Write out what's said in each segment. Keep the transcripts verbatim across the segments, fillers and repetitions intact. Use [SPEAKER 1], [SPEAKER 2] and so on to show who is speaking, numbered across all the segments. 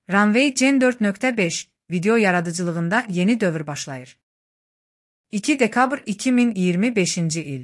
[SPEAKER 1] Runway Gen dört nöqtə beş video yaradıcılığında yeni dövr başlayır. iki dekabr iki min iyirmi beşinci il.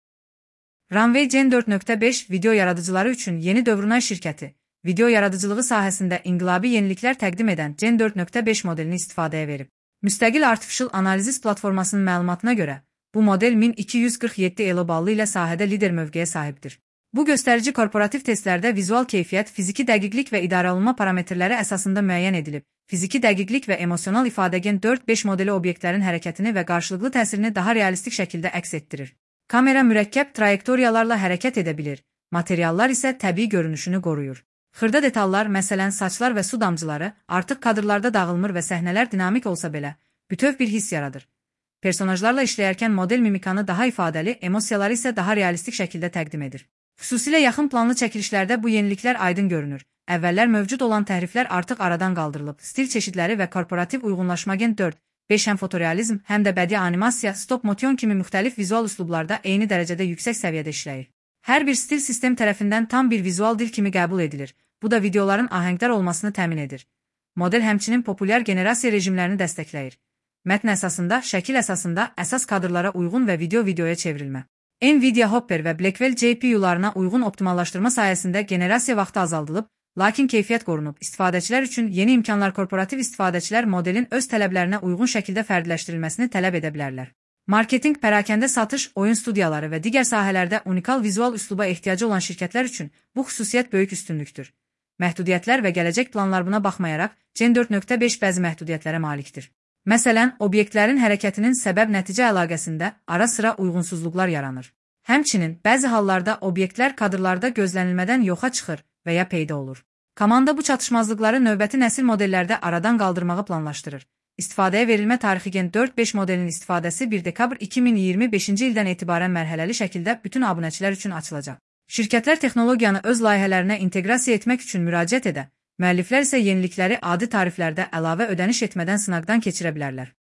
[SPEAKER 1] Runway Gen dört nöqtə beş video yaradıcıları üçün yeni dövrünay şirkəti, video yaradıcılığı sahəsində inqilabi yeniliklər təqdim edən Gen dört nöqtə beş modelini istifadəyə verib. Müstəqil Artificial Analysis platformasının məlumatına görə, bu model min iki yüz qırx yeddi elo ballı ilə sahədə lider mövqeyə sahibdir. Bu göstərici korporativ testlərdə vizual keyfiyyət, fiziki dəqiqlik və idarəolunma parametrləri əsasında müəyyən edilib. Fiziki dəqiqlik və emosional ifadə Gen dörd beş modeli obyektlərin hərəkətini və qarşılıqlı təsirini daha realistik şəkildə əks etdirir. Kamera mürəkkəb trayektoriyalarla hərəkət edə bilir, materiallar isə təbii görünüşünü qoruyur. Xırda detallar, məsələn saçlar və su damcıları, artıq kadrlarda dağılmır və səhnələr dinamik olsa belə, bütöv bir hiss yaradır. Personajlarla işləyərkən model mimikanı daha ifadəli, emosiyaları isə daha realistik şəkildə təqdim edir. Xüsusilə yaxın planlı çəkilişlərdə bu yeniliklər aydın görünür. Əvvəllər mövcud olan təhriflər artıq aradan qaldırılıb. Stil çeşidləri və korporativ uyğunlaşma Gen dörd beş həm fotorealizm, həm də bədii animasiya, stop motion kimi müxtəlif vizual üslublarda eyni dərəcədə yüksək səviyyədə işləyir. Hər bir stil sistem tərəfindən tam bir vizual dil kimi qəbul edilir. Bu da videoların ahəngdar olmasını təmin edir. Model həmçinin populyar generasiya rejimlərini dəstəkləyir. Mətn əsasında, şəkil əsasında, əsas kadrlara uyğun və video videoya çevrilmə. Nvidia Hopper və Blackwell G P U'larına uyğun optimallaşdırma sayəsində generasiya vaxtı azaldılıb, lakin keyfiyyət qorunub. İstifadəçilər üçün yeni imkanlar korporativ istifadəçilər modelin öz tələblərinə uyğun şəkildə fərdiləşdirilməsini tələb edə bilərlər. Marketinq, pərakəndə satış, oyun studiyaları və digər sahələrdə unikal vizual üsluba ehtiyacı olan şirkətlər üçün bu xüsusiyyət böyük üstünlükdür. Məhdudiyyətlər və gələcək planlar buna baxmayaraq, Gen dörd nöqtə beş bəzi məhdudiyyətlərə malikdir. Məsələn, obyektlərin hərəkətinin səbəb-nəticə əlaqəsində ara-sıra uyğunsuzluqlar yaranır. Həmçinin, bəzi hallarda obyektlər kadrlarda gözlənilmədən yoxa çıxır və ya peyda olur. Komanda bu çatışmazlıqları növbəti nəsil modellərdə aradan qaldırmağı planlaşdırır. İstifadəyə verilmə tarixi Gen dörd beş modelinin istifadəsi bir dekabr iki min iyirmi beşinci ildən etibarən mərhələli şəkildə bütün abunəçilər üçün açılacaq. Şirkətlər texnologiyanı öz layihələrinə inteqrasiya etmək üçün müraciət edə, müəlliflər isə yenilikləri adi tariflərdə əlavə ödəniş etmədən sınaqdan keçirə bilərlər.